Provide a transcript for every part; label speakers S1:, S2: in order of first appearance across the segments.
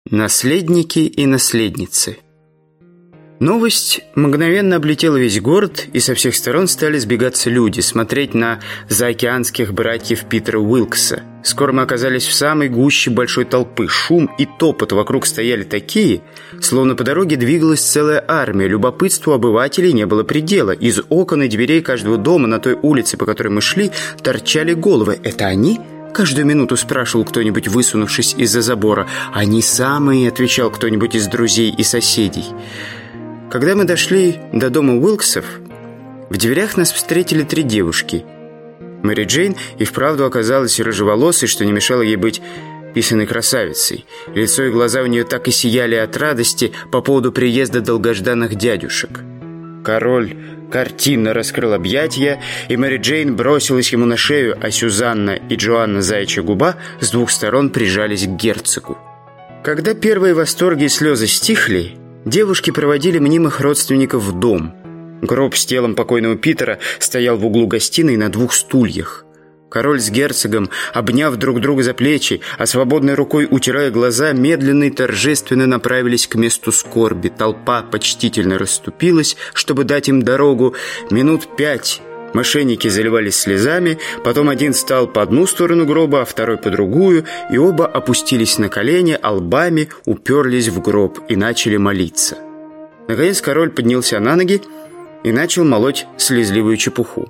S1: Наследники и наследницы. Новость мгновенно облетела весь город, и со всех сторон стали сбегаться люди, смотреть на заокеанских братьев Питера Уилкса. Скоро мы оказались в самой гуще большой толпы. Шум и топот вокруг стояли такие, словно по дороге двигалась целая армия. Любопытству обывателей не было предела. Из окон и дверей каждого дома на той улице, по которой мы шли, торчали головы. «Это они?» Каждую минуту спрашивал кто-нибудь, высунувшись из-за забора. «Они самые», — отвечал кто-нибудь из друзей и соседей. Когда мы дошли до дома Уилксов, в дверях нас встретили 3 девушки. Мэри Джейн и вправду оказалась рыжеволосой, что не мешало ей быть писаной красавицей. Лицо и глаза у нее так и сияли от радости по поводу приезда долгожданных дядюшек. Король картинно раскрыл объятия, и Мэри Джейн бросилась ему на шею, а Сюзанна и Джоанна Заячья Губа с 2 сторон прижались к герцогу. Когда первые восторги и слезы стихли, девушки проводили мнимых родственников в дом. Гроб с телом покойного Питера стоял в углу гостиной на 2 стульях. Король с герцогом, обняв друг друга за плечи, а свободной рукой утирая глаза, медленно и торжественно направились к месту скорби. Толпа почтительно расступилась, чтобы дать им дорогу. Минут 5 мошенники заливались слезами, потом один стал по одну сторону гроба, а второй по другую, и оба опустились на колени, а лбами уперлись в гроб и начали молиться. Наконец король поднялся на ноги и начал молоть слезливую чепуху.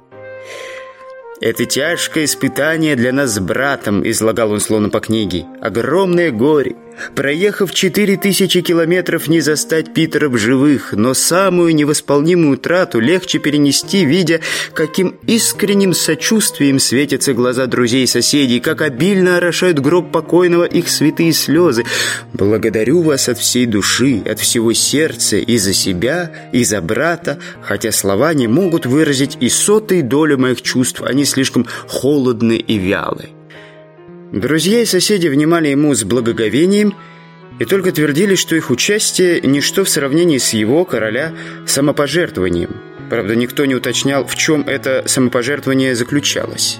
S1: «Это тяжкое испытание для нас с братом», — излагал он словно по книге. «Огромное горе. Проехав 4000 километров, не застать Питера в живых, но самую невосполнимую утрату легче перенести, видя, каким искренним сочувствием светятся глаза друзей и соседей, как обильно орошают гроб покойного их святые слезы. Благодарю вас от всей души, от всего сердца, и за себя, и за брата, хотя слова не могут выразить и 100-й долю моих чувств, они слишком холодны и вялы». Друзья и соседи внимали ему с благоговением и только твердили, что их участие – ничто в сравнении с его, короля, самопожертвованием. Правда, никто не уточнял, в чем это самопожертвование заключалось.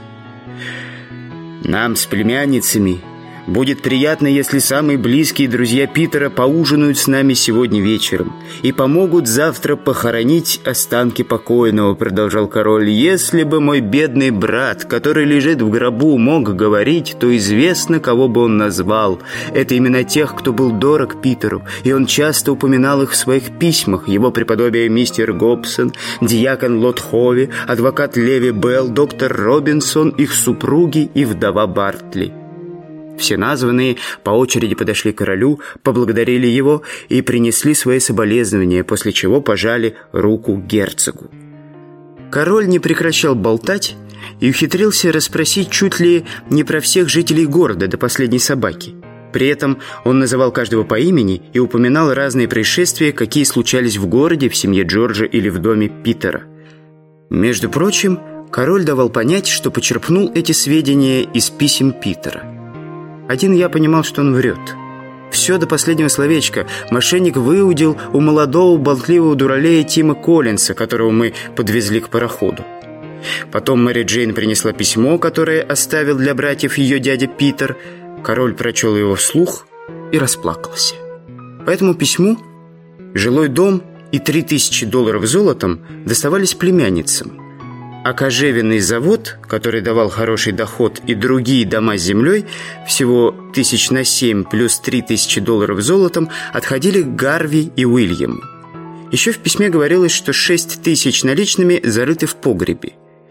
S1: «Нам с племянницами будет приятно, если самые близкие друзья Питера поужинают с нами сегодня вечером и помогут завтра похоронить останки покойного», — продолжал король. «Если бы мой бедный брат, который лежит в гробу, мог говорить, то известно, кого бы он назвал. Это именно тех, кто был дорог Питеру, и он часто упоминал их в своих письмах. Его преподобие мистер Гобсон, диакон Лотхови, адвокат Леви Белл, доктор Робинсон, их супруги и вдова Бартли». Все названные по очереди подошли к королю, поблагодарили его и принесли свои соболезнования, после чего пожали руку герцогу. Король не прекращал болтать и ухитрился расспросить чуть ли не про всех жителей города до последней собаки. При этом он называл каждого по имени и упоминал разные происшествия, какие случались в городе, в семье Джорджа или в доме Питера. Между прочим, король давал понять, что почерпнул эти сведения из писем Питера. Один я понимал, что он врет. Все до последнего словечка мошенник выудил у молодого болтливого дуралея Тима Коллинса, которого мы подвезли к пароходу. Потом Мэри Джейн принесла письмо, которое оставил для братьев ее дядя Питер. Король прочел его вслух и расплакался. По этому письму жилой дом и $3000 золотом доставались племянницам, а кожевенный завод, который давал хороший доход, и другие дома с землей, всего 7 плюс $3000 золотом, отходили к Гарви и Уильяму. Еще в письме говорилось, что 6000 наличными зарыты в погребе.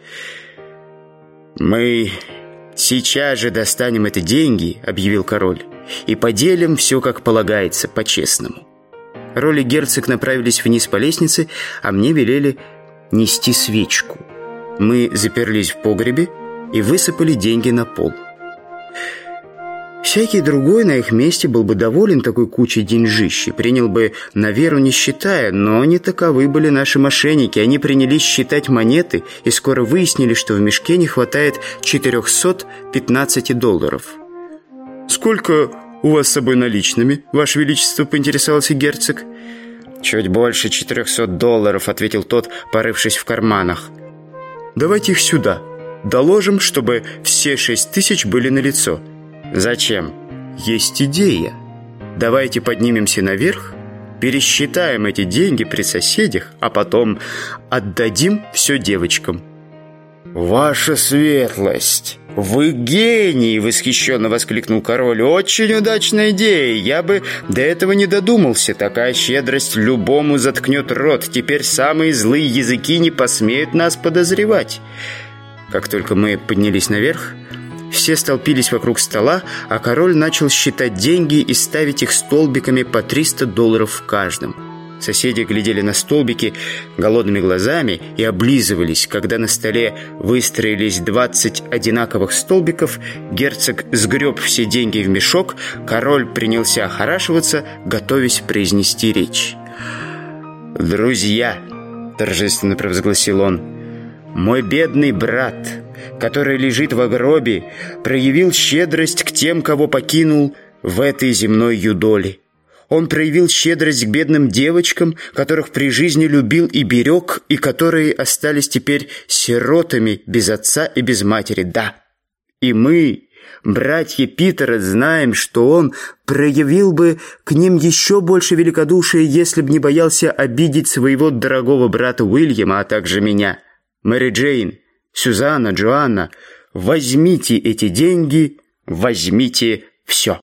S1: «Мы сейчас же достанем эти деньги», — объявил король, «и поделим все, как полагается, по-честному». Король и герцог направились вниз по лестнице, а мне велели нести свечку. Мы заперлись в погребе и высыпали деньги на пол. Всякий другой на их месте был бы доволен такой кучей деньжищи, принял бы на веру не считая, но не таковы были наши мошенники. Они принялись считать монеты и скоро выяснили, что в мешке не хватает $415. «Сколько у вас с собой наличными, Ваше Величество?» — поинтересовался герцог. «Чуть больше $400, — ответил тот, порывшись в карманах. «Давайте их сюда. Доложим, чтобы все 6000 были налицо». «Зачем?» «Есть идея». Давайте поднимемся наверх, пересчитаем эти деньги при соседях, а потом отдадим все девочкам». «Ваша светлость! Вы гений!» — восхищенно воскликнул король. «Очень удачная идея! Я бы до этого не додумался. Такая щедрость любому заткнет рот. Теперь самые злые языки не посмеют нас подозревать». Как только мы поднялись наверх, все столпились вокруг стола, а король начал считать деньги и ставить их столбиками по $300 в каждом. Соседи глядели на столбики голодными глазами и облизывались. Когда на столе выстроились 20 одинаковых столбиков, герцог сгреб все деньги в мешок, король принялся охорашиваться, готовясь произнести речь. «Друзья», — торжественно провозгласил он, — «мой бедный брат, который лежит в гробе, проявил щедрость к тем, кого покинул в этой земной юдоли. Он проявил щедрость к бедным девочкам, которых при жизни любил и берег, и которые остались теперь сиротами без отца и без матери. Да, и мы, братья Питера, знаем, что он проявил бы к ним еще больше великодушия, если бы не боялся обидеть своего дорогого брата Уильяма, а также меня. Мэри Джейн, Сюзанна, Джоанна, возьмите эти деньги, возьмите все».